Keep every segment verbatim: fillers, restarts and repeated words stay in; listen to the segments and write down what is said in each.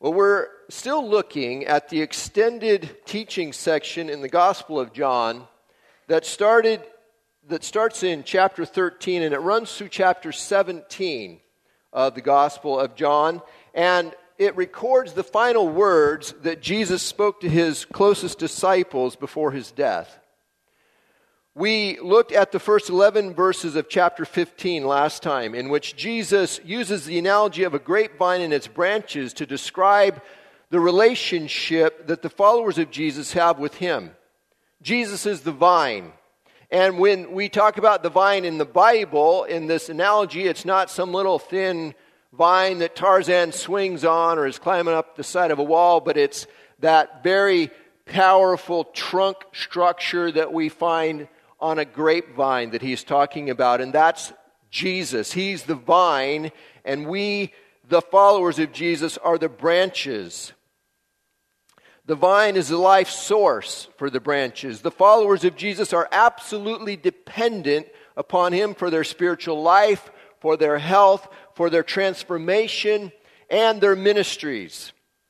Well, we're still looking at the extended teaching section in the Gospel of John that started that starts in chapter thirteen and it runs through chapter seventeen of the Gospel of John, and it records the final words that Jesus spoke to his closest disciples before his death. We looked at the first eleven verses of chapter fifteen last time, in which Jesus uses the analogy of a grapevine and its branches to describe the relationship that the followers of Jesus have with him. Jesus is the vine. And when we talk about the vine in the Bible, in this analogy, it's not some little thin vine that Tarzan swings on or is climbing up the side of a wall, but it's that very powerful trunk structure that we find on a grapevine that he's talking about, and that's Jesus. He's the vine, and we, the followers of Jesus, are the branches. The vine is the life source for the branches. The followers of Jesus are absolutely dependent upon him for their spiritual life, for their health, for their transformation, and their ministries.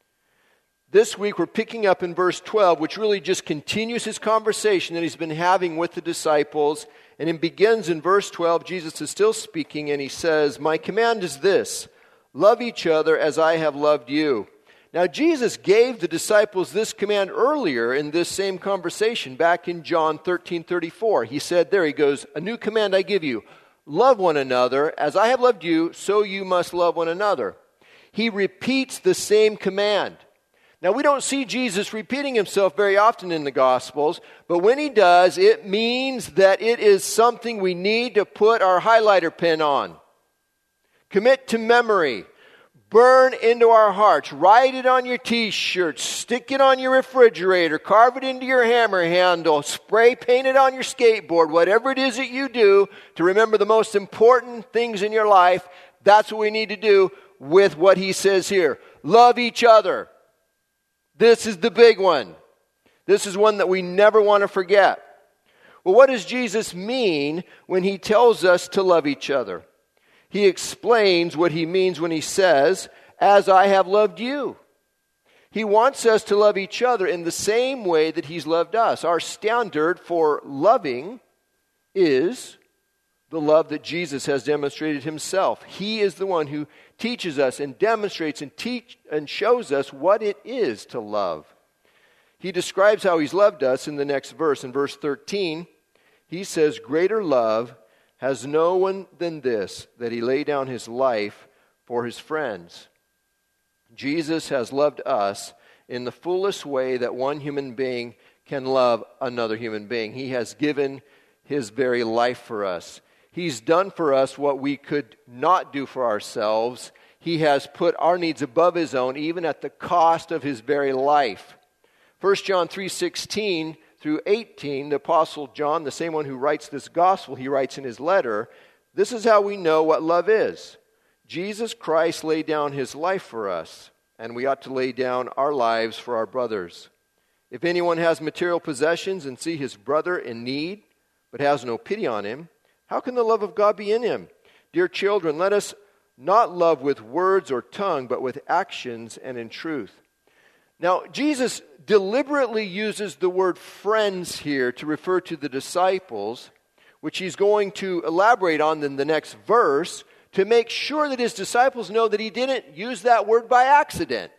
This week we're picking up in verse twelve, which really just continues his conversation that he's been having with the disciples. And it begins in verse twelve. Jesus is still speaking, and he says, "My command is this, love each other as I have loved you." Now, Jesus gave the disciples this command earlier in this same conversation, back in John thirteen thirty-four. He said, there he goes, "A new command I give you, love one another. As I have loved you, so you must love one another." He repeats the same command. Now, we don't see Jesus repeating himself very often in the Gospels, but when he does, it means that it is something we need to put our highlighter pen on. Commit to memory. Burn into our hearts. Write it on your t-shirt. Stick it on your refrigerator. Carve it into your hammer handle. Spray paint it on your skateboard. Whatever it is that you do to remember the most important things in your life, that's what we need to do with what he says here. Love each other. This is the big one. This is one that we never want to forget. Well, what does Jesus mean when he tells us to love each other? He explains what he means when he says, "As I have loved you." He wants us to love each other in the same way that he's loved us. Our standard for loving is the love that Jesus has demonstrated himself. He is the one who teaches us and demonstrates and teach and shows us what it is to love. He describes how he's loved us in the next verse. In verse thirteen, he says, "Greater love has no one than this, that he lay down his life for his friends." Jesus has loved us in the fullest way that one human being can love another human being. He has given his very life for us. He's done for us what we could not do for ourselves. He has put our needs above his own, even at the cost of his very life. First John three sixteen through eighteen, the Apostle John, the same one who writes this gospel, he writes in his letter, "This is how we know what love is. Jesus Christ laid down his life for us, and we ought to lay down our lives for our brothers. If anyone has material possessions and see his brother in need, but has no pity on him, how can the love of God be in him? Dear children, let us not love with words or tongue, but with actions and in truth." Now, Jesus deliberately uses the word friends here to refer to the disciples, which he's going to elaborate on in the next verse, to make sure that his disciples know that he didn't use that word by accident.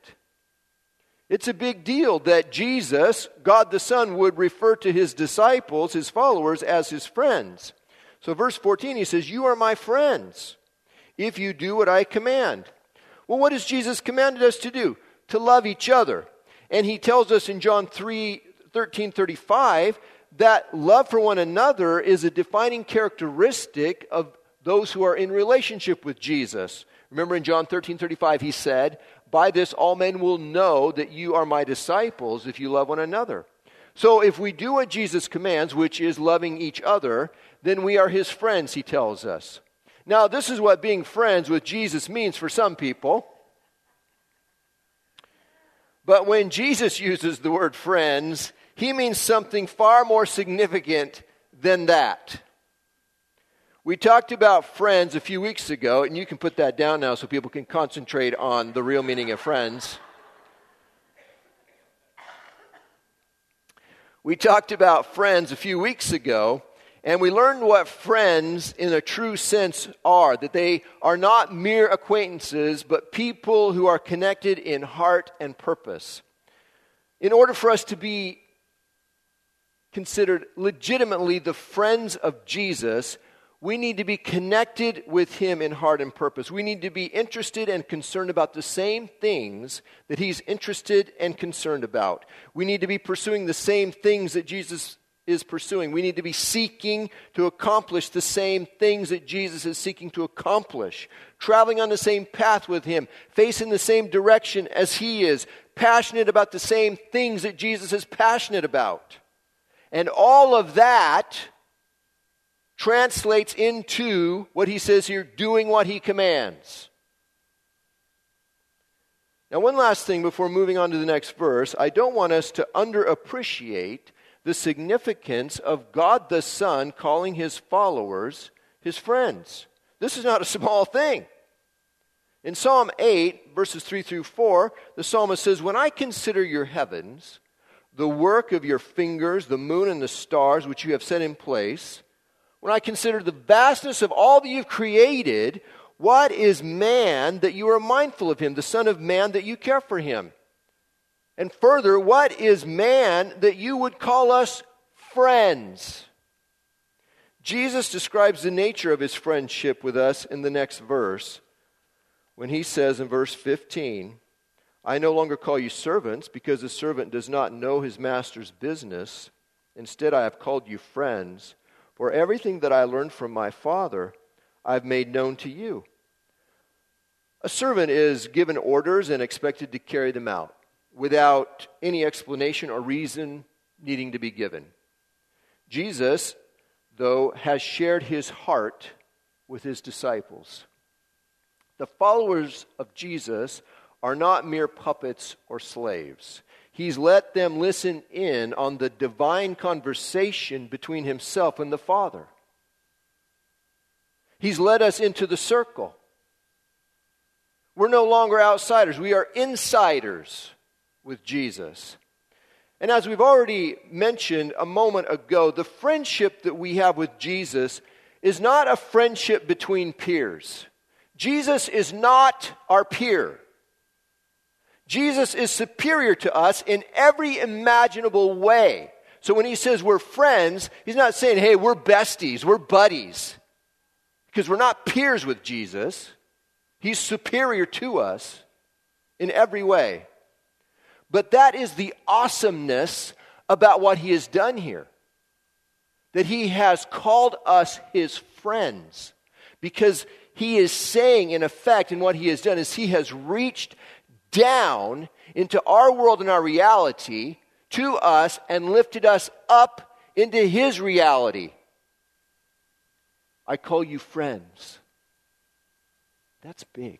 It's a big deal that Jesus, God the Son, would refer to his disciples, his followers, as his friends. So verse fourteen, he says, "You are my friends, if you do what I command." Well, what has Jesus commanded us to do? To love each other. And he tells us in John three thirteen thirty-five that love for one another is a defining characteristic of those who are in relationship with Jesus. Remember in John thirteen thirty-five, he said, "By this all men will know that you are my disciples if you love one another." So if we do what Jesus commands, which is loving each other, then we are his friends, he tells us. Now, this is what being friends with Jesus means for some people. But when Jesus uses the word friends, he means something far more significant than that. We talked about friends a few weeks ago, and you can put that down now so people can concentrate on the real meaning of friends. We talked about friends a few weeks ago, and we learned what friends in a true sense are, that they are not mere acquaintances, but people who are connected in heart and purpose. In order for us to be considered legitimately the friends of Jesus, we need to be connected with him in heart and purpose. We need to be interested and concerned about the same things that he's interested and concerned about. We need to be pursuing the same things that Jesus is pursuing. We need to be seeking to accomplish the same things that Jesus is seeking to accomplish. Traveling on the same path with him, facing the same direction as he is, passionate about the same things that Jesus is passionate about. And all of that translates into what he says here, doing what he commands. Now, one last thing before moving on to the next verse. I don't want us to underappreciate the significance of God the Son calling his followers his friends. This is not a small thing. In Psalm eight, verses three through four, the psalmist says, "When I consider your heavens, the work of your fingers, the moon and the stars which you have set in place, when I consider the vastness of all that you've created, what is man that you are mindful of him, the son of man that you care for him? And further, what is man that you would call us friends?" Jesus describes the nature of his friendship with us in the next verse when he says in verse fifteen, "I no longer call you servants, because a servant does not know his master's business. Instead, I have called you friends. For everything that I learned from my Father, I've made known to you." A servant is given orders and expected to carry them out without any explanation or reason needing to be given. Jesus, though, has shared his heart with his disciples. The followers of Jesus are not mere puppets or slaves. He's let them listen in on the divine conversation between himself and the Father. He's led us into the circle. We're no longer outsiders. We are insiders with Jesus. And as we've already mentioned a moment ago, the friendship that we have with Jesus is not a friendship between peers. Jesus is not our peer. Jesus is superior to us in every imaginable way. So when he says we're friends, he's not saying, hey, we're besties, we're buddies. Because we're not peers with Jesus. He's superior to us in every way. But that is the awesomeness about what he has done here. That he has called us his friends. Because he is saying, in effect, in what he has done, is he has reached down into our world and our reality to us and lifted us up into his reality. I call you friends. That's big.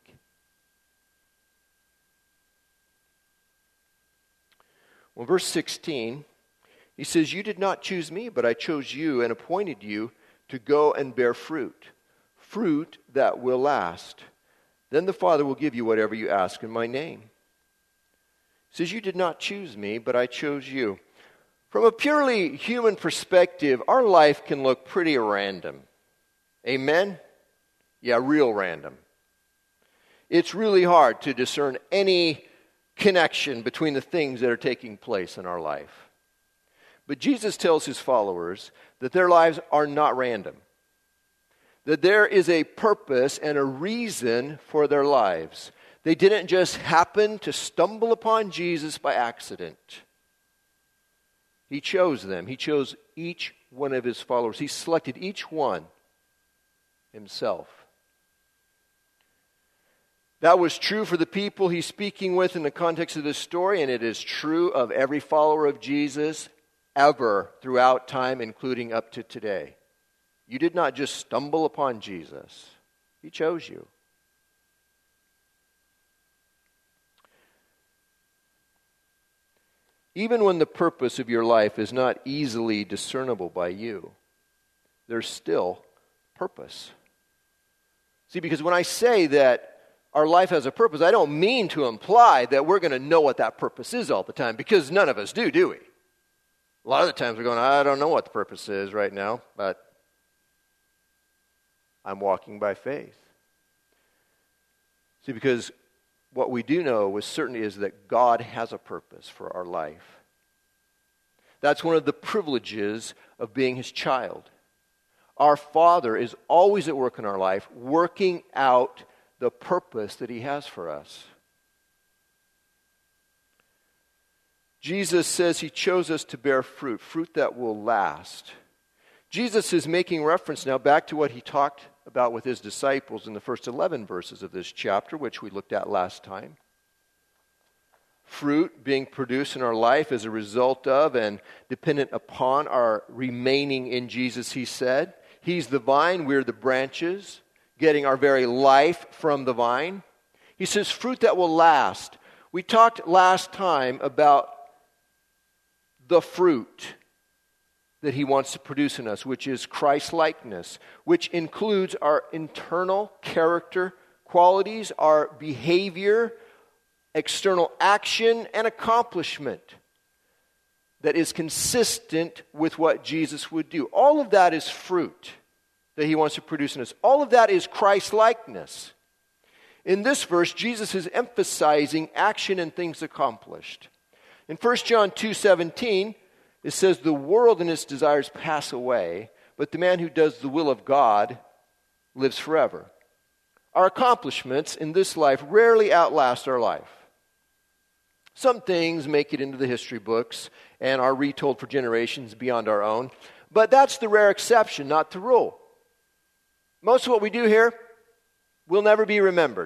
Well, verse sixteen, he says, "You did not choose me, but I chose you and appointed you to go and bear fruit, fruit that will last. Then the Father will give you whatever you ask in my name." He says, "You did not choose me, but I chose you." From a purely human perspective, our life can look pretty random. Amen? Yeah, real random. It's really hard to discern any connection between the things that are taking place in our life. But Jesus tells his followers that their lives are not random. That there is a purpose and a reason for their lives. They didn't just happen to stumble upon Jesus by accident. He chose them. He chose each one of his followers. He selected each one himself. That was true for the people he's speaking with in the context of this story, and it is true of every follower of Jesus ever throughout time, including up to today. You did not just stumble upon Jesus. He chose you. Even when the purpose of your life is not easily discernible by you, there's still purpose. See, because when I say that our life has a purpose, I don't mean to imply that we're going to know what that purpose is all the time, because none of us do, do we? A lot of the times we're going, I don't know what the purpose is right now, but I'm walking by faith. See, because what we do know with certainty is that God has a purpose for our life. That's one of the privileges of being His child. Our Father is always at work in our life, working out the purpose that He has for us. Jesus says He chose us to bear fruit, fruit that will last. Jesus is making reference now back to what He talked about with His disciples in the first eleven verses of this chapter, which we looked at last time. Fruit being produced in our life as a result of and dependent upon our remaining in Jesus, He said. He's the vine, we're the branches, getting our very life from the vine. He says fruit that will last. We talked last time about the fruit that He wants to produce in us, which is Christ-likeness, which includes our internal character qualities, our behavior, external action, and accomplishment that is consistent with what Jesus would do. All of that is fruit that He wants to produce in us. All of that is Christ-likeness. In this verse, Jesus is emphasizing action and things accomplished. In First John two seventeen, it says, the world and its desires pass away, but the man who does the will of God lives forever. Our accomplishments in this life rarely outlast our life. Some things make it into the history books and are retold for generations beyond our own, but that's the rare exception, not the rule. Most of what we do here will never be remembered.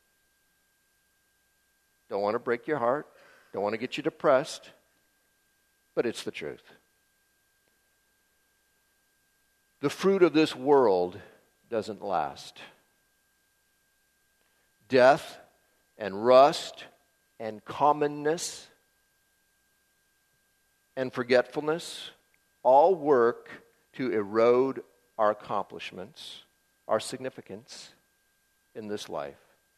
Don't want to break your heart, don't want to get you depressed, but it's the truth. The fruit of this world doesn't last. Death and rust and commonness and forgetfulness all work to erode our accomplishments, our significance in this life.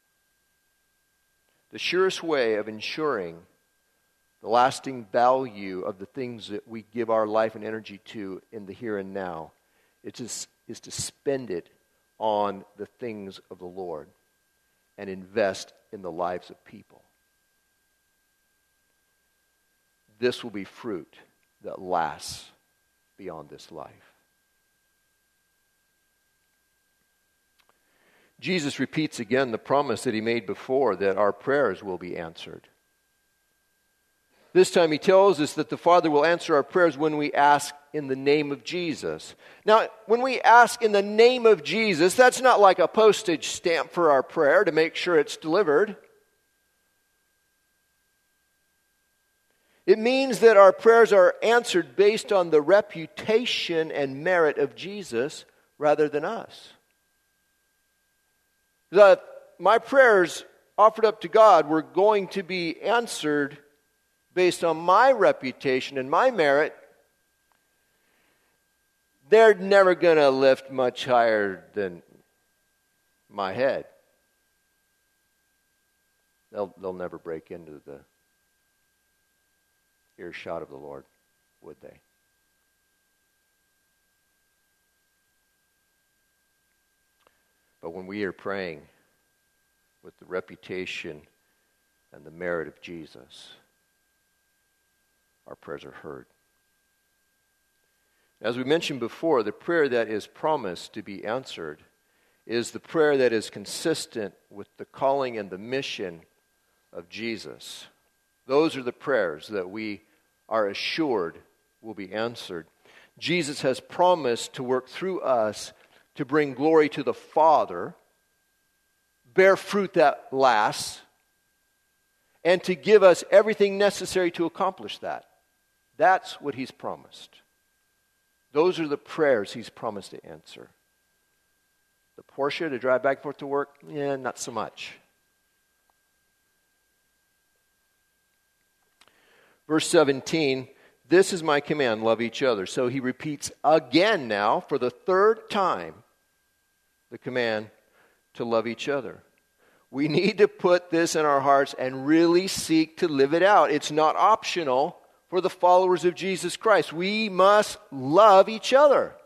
The surest way of ensuring the lasting value of the things that we give our life and energy to in the here and now is to, is to spend it on the things of the Lord and invest in the lives of people. This will be fruit that lasts beyond this life. Jesus repeats again the promise that He made before, that our prayers will be answered. This time He tells us that the Father will answer our prayers when we ask in the name of Jesus. Now, when we ask in the name of Jesus, that's not like a postage stamp for our prayer to make sure it's delivered. It means that our prayers are answered based on the reputation and merit of Jesus rather than us. That my prayers offered up to God were going to be answered based on my reputation and my merit. They're never going to lift much higher than my head. They'll, they'll never break into the earshot of the Lord, would they? But when we are praying with the reputation and the merit of Jesus, our prayers are heard. As we mentioned before, the prayer that is promised to be answered is the prayer that is consistent with the calling and the mission of Jesus. Those are the prayers that we are assured will be answered. Jesus has promised to work through us to bring glory to the Father, bear fruit that lasts, and to give us everything necessary to accomplish that. That's what He's promised. Those are the prayers He's promised to answer. The Porsche to drive back and forth to work? Yeah, not so much. Verse seventeen, this is my command, love each other. So He repeats again now, for the third time, the command to love each other. We need to put this in our hearts and really seek to live it out. It's not optional. for the followers of Jesus Christ. We must love each other.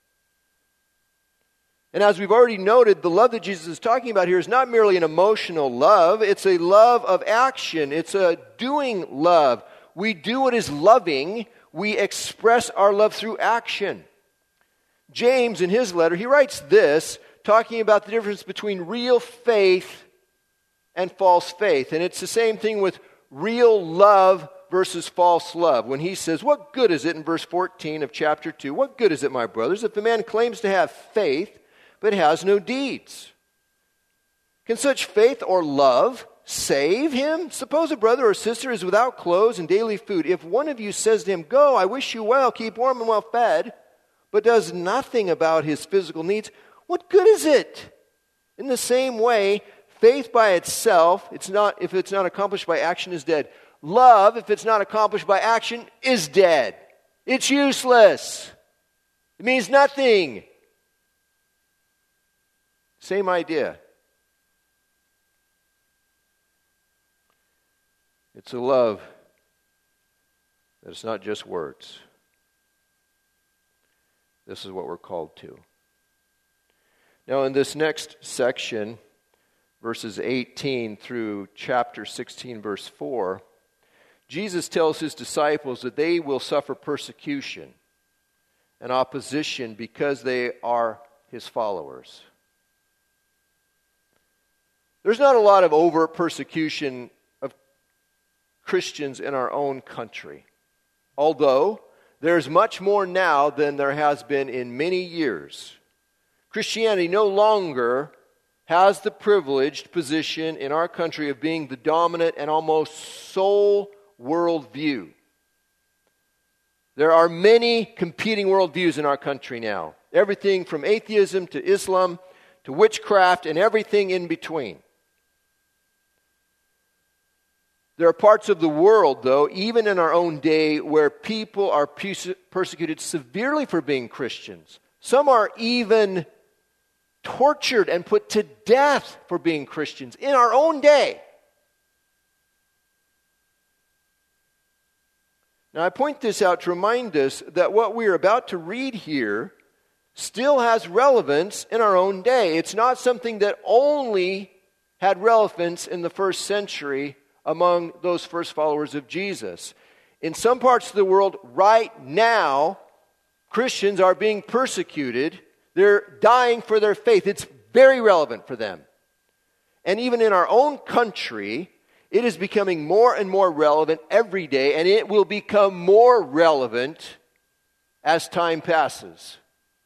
And as we've already noted, the love that Jesus is talking about here is not merely an emotional love. It's a love of action. It's a doing love. We do what is loving. We express our love through action. James, in his letter, he writes this, talking about the difference between real faith and false faith. And it's the same thing with real love versus false love. When he says, what good is it, in verse fourteen of chapter two, what good is it, my brothers, if a man claims to have faith but has no deeds? Can such faith or love save him? Suppose a brother or sister is without clothes and daily food. If one of you says to him, go, I wish you well, keep warm and well fed, but does nothing about his physical needs, what good is it? In the same way, faith by itself, it's not, if it's not accomplished by action, is dead. Love, if it's not accomplished by action, is dead. It's useless. It means nothing. Same idea. It's a love that it's not just words. This is what we're called to. Now, in this next section, verses eighteen through chapter sixteen, verse four, Jesus tells his disciples that they will suffer persecution and opposition because they are his followers. There's not a lot of overt persecution of Christians in our own country, although there's much more now than there has been in many years. Christianity no longer has the privileged position in our country of being the dominant and almost sole worldview. There are many competing worldviews in our country now. Everything from atheism to Islam to witchcraft and everything in between. There are parts of the world, though, even in our own day, where people are persecuted severely for being Christians. Some are even tortured and put to death for being Christians in our own day. Now, I point this out to remind us that what we are about to read here still has relevance in our own day. It's not something that only had relevance in the first century among those first followers of Jesus. In some parts of the world right now, Christians are being persecuted. They're dying for their faith. It's very relevant for them. And even in our own country, it is becoming more and more relevant every day, and it will become more relevant as time passes.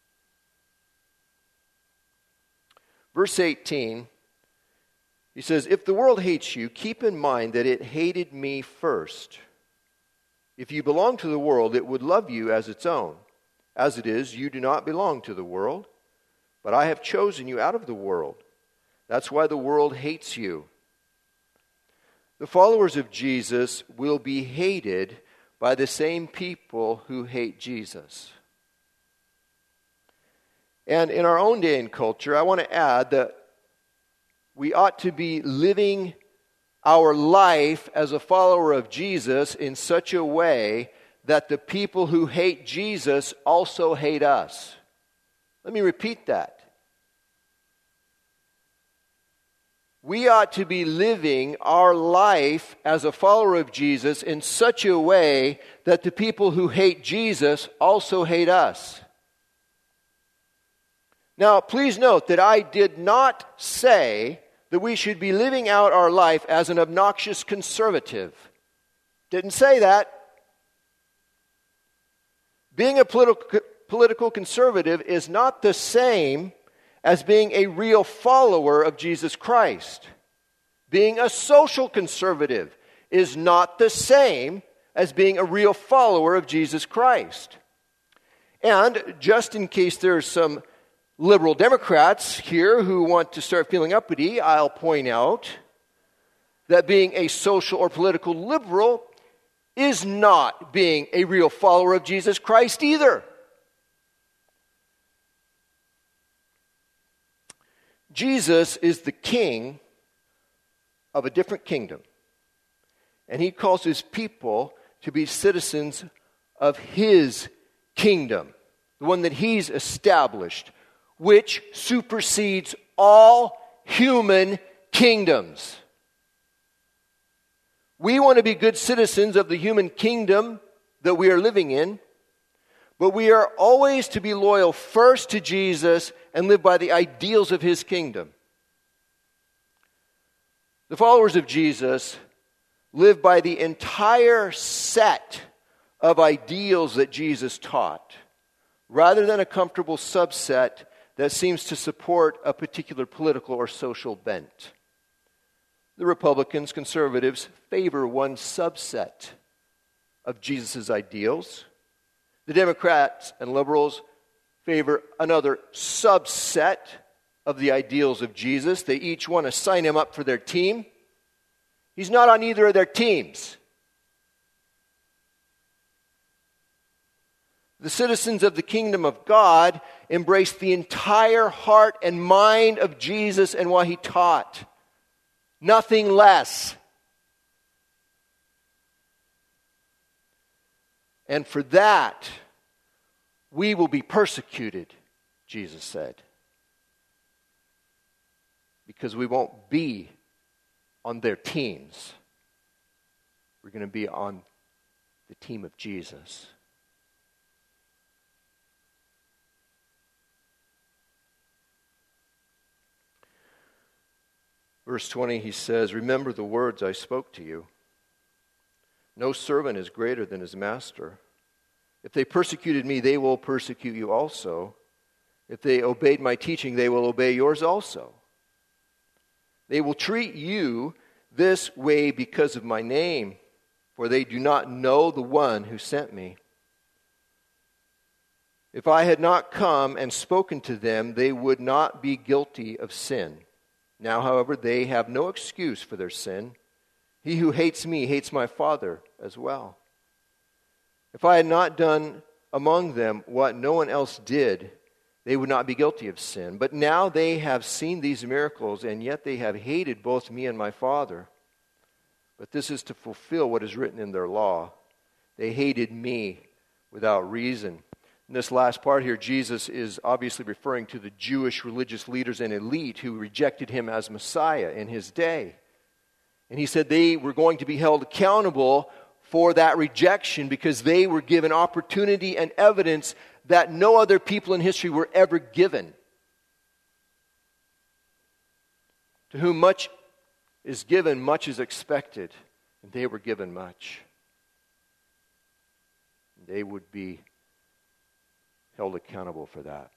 Verse eighteen, he says, if the world hates you, keep in mind that it hated me first. If you belong to the world, it would love you as its own. As it is, you do not belong to the world, but I have chosen you out of the world. That's why the world hates you. The followers of Jesus will be hated by the same people who hate Jesus. And in our own day and culture, I want to add that we ought to be living our life as a follower of Jesus in such a way that the people who hate Jesus also hate us. Let me repeat that. We ought to be living our life as a follower of Jesus in such a way that the people who hate Jesus also hate us. Now, please note that I did not say that we should be living out our life as an obnoxious conservative. Didn't say that. Being a political, political conservative is not the same as being a real follower of Jesus Christ. Being a social conservative is not the same as being a real follower of Jesus Christ. And just in case there's some liberal Democrats here who want to start feeling uppity, I'll point out that being a social or political liberal is not being a real follower of Jesus Christ either. Jesus is the king of a different kingdom, and he calls his people to be citizens of His kingdom, the one that He's established, which supersedes all human kingdoms. We want to be good citizens of the human kingdom that we are living in, but we are always to be loyal first to Jesus and live by the ideals of His kingdom. The followers of Jesus live by the entire set of ideals that Jesus taught, rather than a comfortable subset that seems to support a particular political or social bent. The Republicans, conservatives, favor one subset of Jesus' ideals. The Democrats and liberals favor another subset of the ideals of Jesus. They each want to sign Him up for their team. He's not on either of their teams. The citizens of the kingdom of God embrace the entire heart and mind of Jesus and what He taught. Nothing less. And for that, we will be persecuted, Jesus said. Because we won't be on their teams. We're going to be on the team of Jesus. Verse twenty, he says, "Remember the words I spoke to you. No servant is greater than his master. If they persecuted me, they will persecute you also. If they obeyed my teaching, they will obey yours also. They will treat you this way because of my name, for they do not know the one who sent me. If I had not come and spoken to them, they would not be guilty of sin. Now, however, they have no excuse for their sin. He who hates me hates my Father as well. If I had not done among them what no one else did, they would not be guilty of sin. But now they have seen these miracles, and yet they have hated both me and my Father. But this is to fulfill what is written in their law. They hated me without reason." In this last part here, Jesus is obviously referring to the Jewish religious leaders and elite who rejected Him as Messiah in His day. And He said they were going to be held accountable for that rejection because they were given opportunity and evidence that no other people in history were ever given. To whom much is given, much is expected. And they were given much. They would be held accountable for that.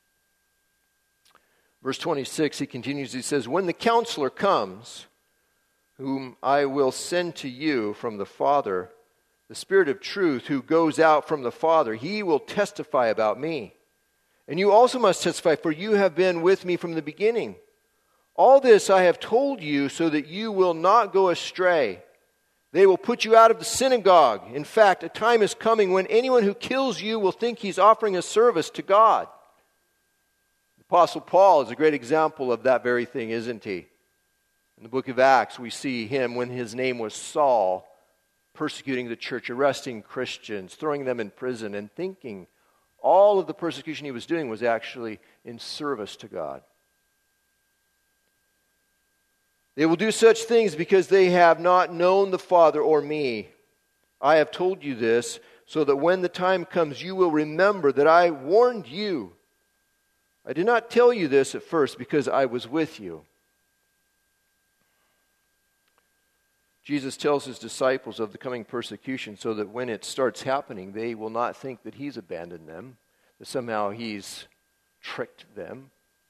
Verse twenty-six, he continues, he says, "When the counselor comes, whom I will send to you from the Father, the Spirit of truth who goes out from the Father, He will testify about me. And you also must testify, for you have been with me from the beginning. All this I have told you so that you will not go astray. They will put you out of the synagogue. In fact, a time is coming when anyone who kills you will think he's offering a service to God." The Apostle Paul is a great example of that very thing, isn't he? In the book of Acts, we see him when his name was Saul, persecuting the church, arresting Christians, throwing them in prison, and thinking all of the persecution he was doing was actually in service to God. They will do such things because they have not known the Father or me. I have told you this so that when the time comes you will remember that I warned you. I did not tell you this at first because I was with you. Jesus tells His disciples of the coming persecution so that when it starts happening, they will not think that He's abandoned them, that somehow He's tricked them.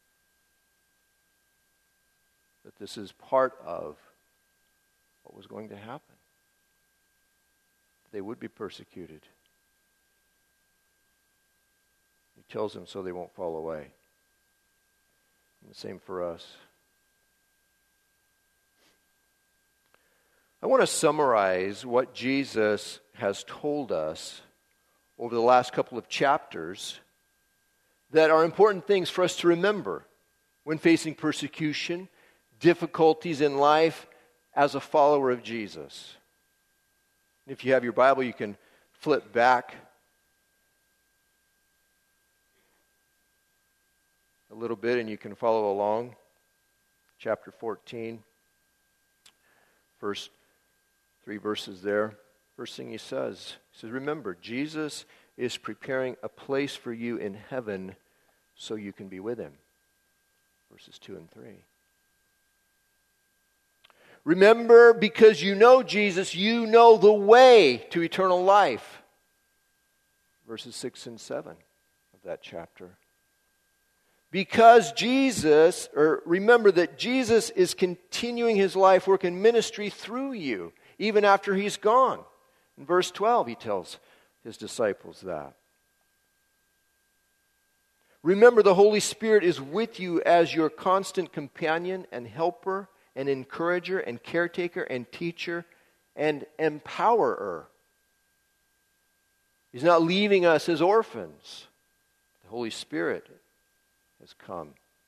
That this is part of what was going to happen. They would be persecuted. He tells them so they won't fall away. And the same for us. I want to summarize what Jesus has told us over the last couple of chapters that are important things for us to remember when facing persecution, difficulties in life as a follower of Jesus. If you have your Bible, you can flip back a little bit and you can follow along. Chapter fourteen, first three verses there. First thing he says, he says, remember, Jesus is preparing a place for you in heaven so you can be with him. Verses two and three. Remember, because you know Jesus, you know the way to eternal life. Verses six and seven of that chapter. Because Jesus, or remember that Jesus is continuing his life work and ministry through you, even after he's gone. In verse twelve, he tells his disciples that. Remember, the Holy Spirit is with you as your constant companion and helper and encourager and caretaker and teacher and empowerer. He's not leaving us as orphans. The Holy Spirit has come.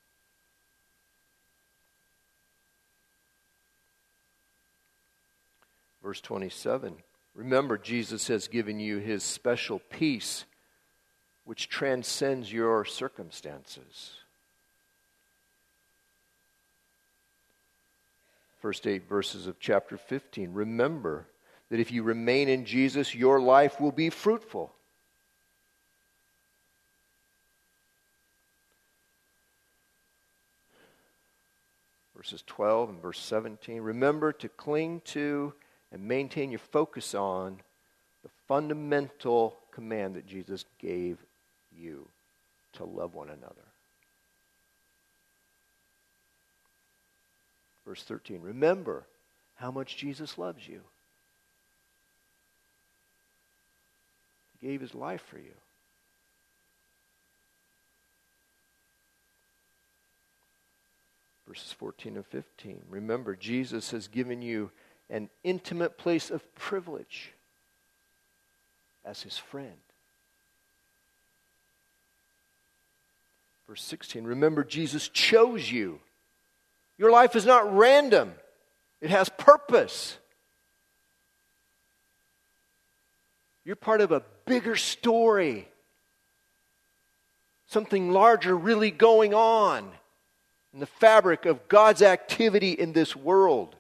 Verse twenty-seven. Remember, Jesus has given you his special peace, which transcends your circumstances. First eight verses of chapter fifteen. Remember that if you remain in Jesus, your life will be fruitful. Verses twelve and verse seventeen. Remember to cling to and maintain your focus on the fundamental command that Jesus gave you to love one another. Verse thirteen, remember how much Jesus loves you. He gave his life for you. Verses fourteen and fifteen, remember Jesus has given you an intimate place of privilege as his friend. Verse sixteen, remember Jesus chose you. Your life is not random. It has purpose. You're part of a bigger story. Something larger really going on in the fabric of God's activity in this world.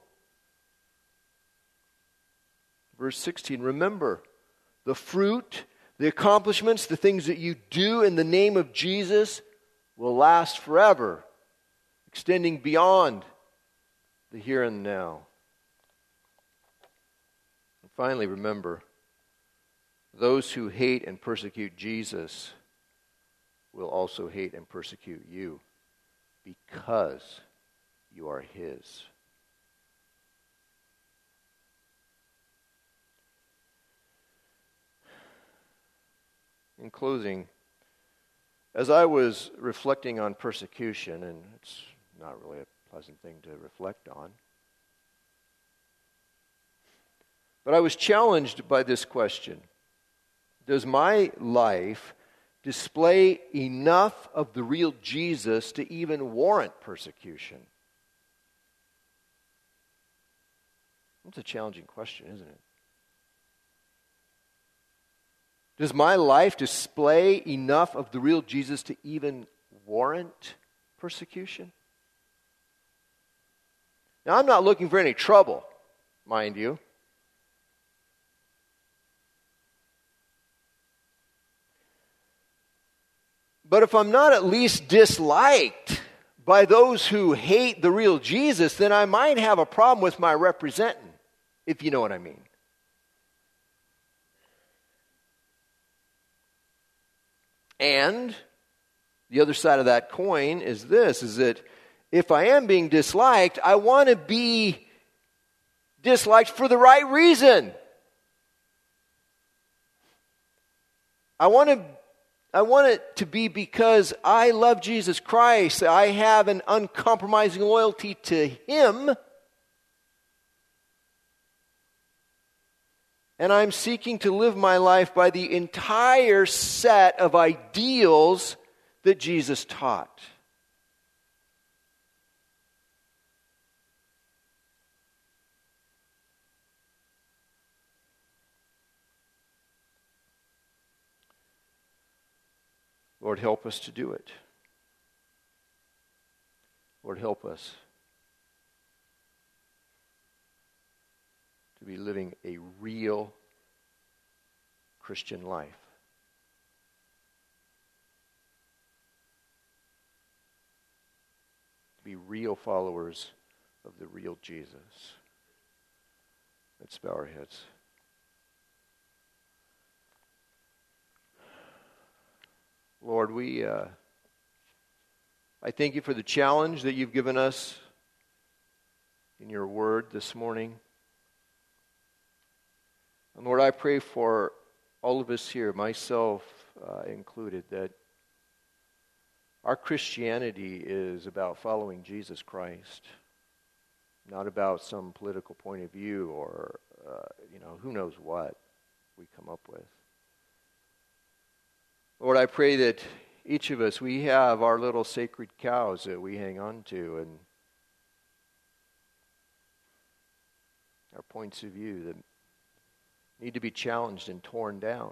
Verse sixteen, remember the fruit, the accomplishments, the things that you do in the name of Jesus will last forever, extending beyond the here and now. And finally, remember, those who hate and persecute Jesus will also hate and persecute you because you are his. In closing, as I was reflecting on persecution, and it's not really a pleasant thing to reflect on, but I was challenged by this question. Does my life display enough of the real Jesus to even warrant persecution? That's a challenging question, isn't it? Does my life display enough of the real Jesus to even warrant persecution? Now, I'm not looking for any trouble, mind you. But if I'm not at least disliked by those who hate the real Jesus, then I might have a problem with my representing, if you know what I mean. And the other side of that coin is this, is that if I am being disliked, I want to be disliked for the right reason. I want to I want it to be because I love Jesus Christ. I have an uncompromising loyalty to him. And I'm seeking to live my life by the entire set of ideals that Jesus taught. Lord, help us to do it. Lord, help us to be living a real Christian life. To be real followers of the real Jesus. Let's bow our heads. Lord, we, uh, I thank you for the challenge that you've given us in your word this morning. And Lord, I pray for all of us here, myself uh, included, that our Christianity is about following Jesus Christ, not about some political point of view or, uh, you know, who knows what we come up with. Lord, I pray that each of us, we have our little sacred cows that we hang on to and our points of view that need to be challenged and torn down.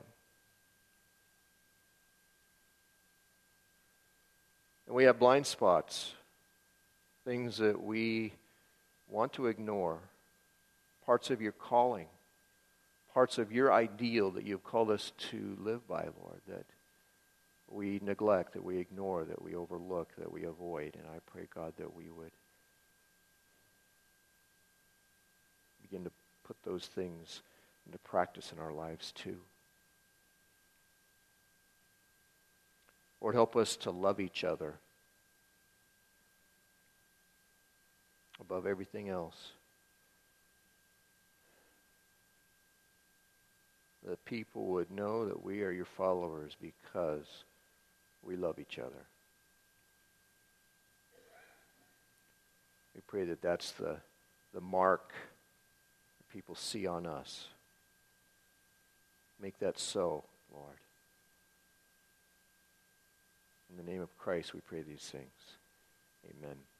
And we have blind spots, things that we want to ignore, parts of your calling, parts of your ideal that you've called us to live by, Lord, that we neglect, that we ignore, that we overlook, that we avoid. And I pray, God, that we would begin to put those things into practice in our lives too. Lord, help us to love each other above everything else. That people would know that we are your followers because we love each other. We pray that that's the, the mark that people see on us. Make that so, Lord. In the name of Christ, we pray these things. Amen.